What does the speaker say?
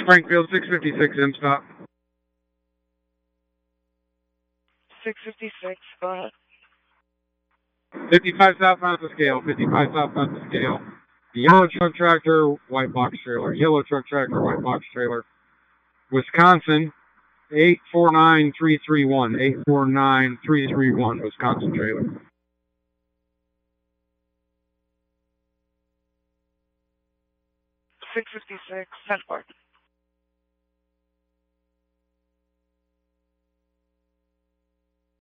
Springfield, 656 in stop. 656, go ahead. 55 southbound to scale, 55 southbound to scale. Yellow truck tractor, white box trailer. Yellow truck tractor, white box trailer. Wisconsin, 849331. 849331, Wisconsin trailer. 656, 10 Park.